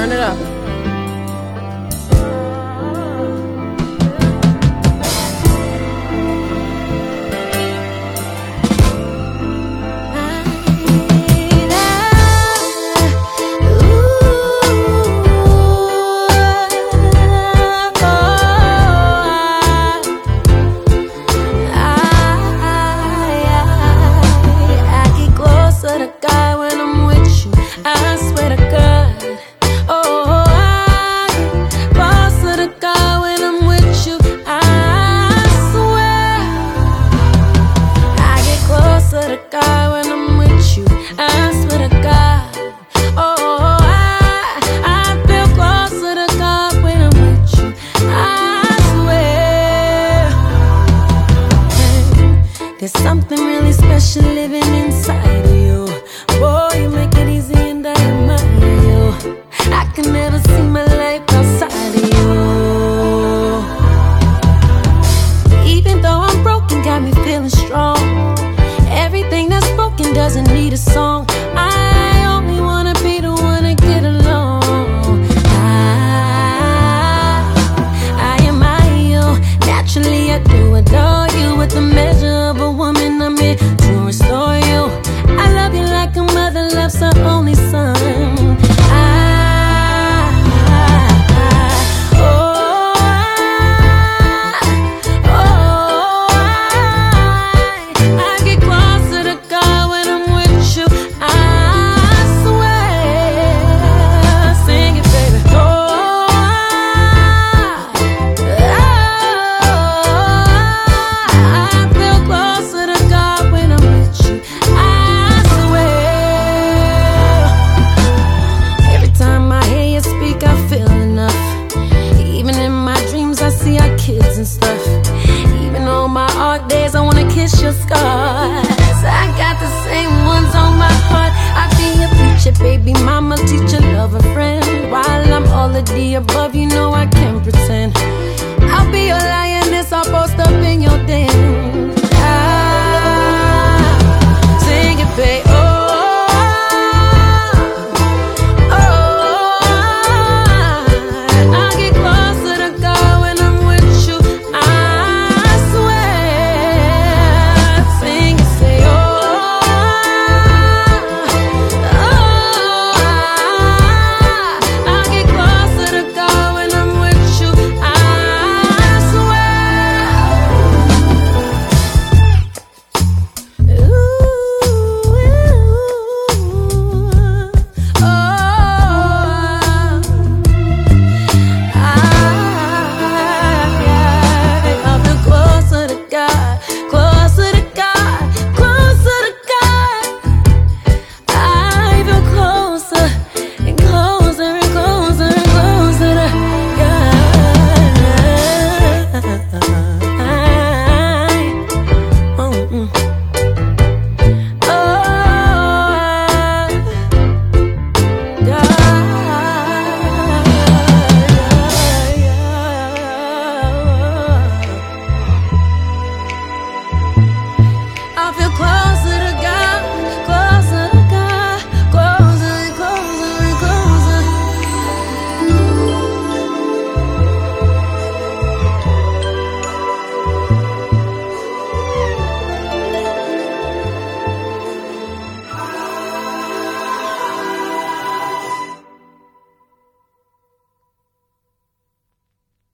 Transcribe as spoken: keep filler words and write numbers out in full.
Turn it up. There's something really special living inside of you. Boy, you make it easy and I admire you. I can never see my life outside of you. Even though I'm broken, got me feeling strong. Everything that's spoken doesn't need a song. I only wanna be the one to get along. I, I admire you. Naturally I do adore you. With the measure of a woman, I'm here to restore you. I love you like a mother loves her only son. I, I, oh, I, oh, I, I get close to the God when I'm with you. I swear, sing it, baby. Oh, kids and stuff. Even on my hard days, I wanna kiss your scars. I got the same ones on my heart. I be a preacher, baby mama, teacher, lover, friend. While I'm all of the above, you know I can't